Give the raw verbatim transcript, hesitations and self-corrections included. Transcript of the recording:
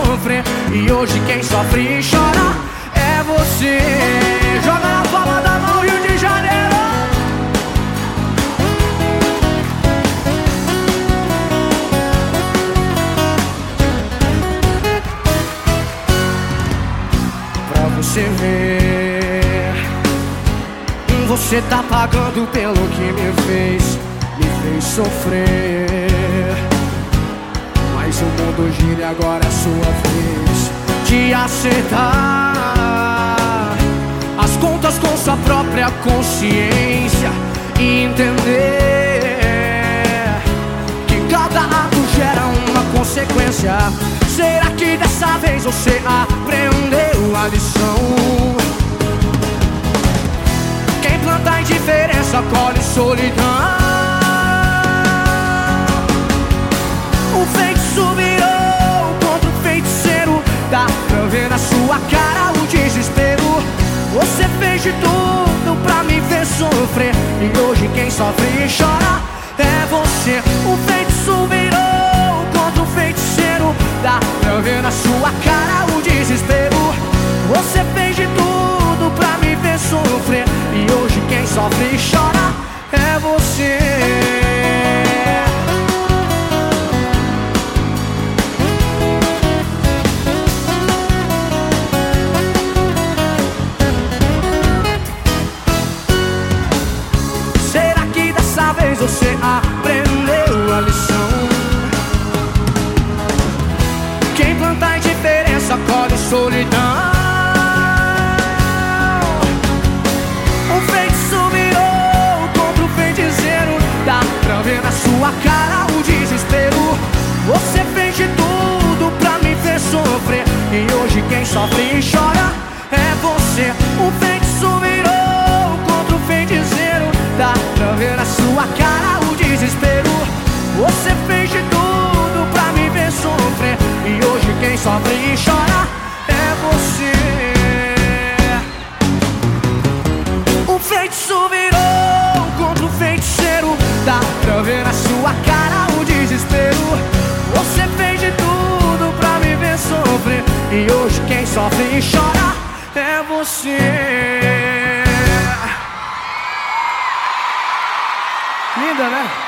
sofrer. E hoje quem sofre e chora é você. Joga na palma da mão, Rio de Janeiro. Pra você ver, você tá pagando pelo que me fez, me fez sofrer. Mas o mundo gira e agora é sua vez de acertar as contas com sua própria consciência e entender que cada ato gera uma consequência. Será que dessa vez você aprendeu a lição? Quem planta indiferença colhe solidão. O feitiço virou contra o feiticeiro. Dá pra ver na sua cara o desespero. Você fez de tudo pra me ver sofrer. E hoje quem sofre e chora é você. O feitiço virou contra o feiticeiro. Dá pra ver na sua cara o desespero. Você fez de tudo pra me ver sofrer. E hoje quem sofre e chora é você. Será que dessa vez você aprendeu a lição? Quem planta indiferença colhe solidão. O feitiço virou contra o feiticeiro. Dá pra ver na sua cara o desespero. Você fez de tudo pra me ver sofrer. E hoje quem sofre e chora é você. O feitiço virou contra o feiticeiro. Dá pra ver na sua cara o desespero. Você fez de tudo pra me ver sofrer. E hoje quem sofre e chora é você. O feitiço virou contra o feiticeiro. Dá pra ver na sua cara o desespero. Você fez de tudo pra me ver sofrer. E hoje quem sofre e chora é você. Linda, né?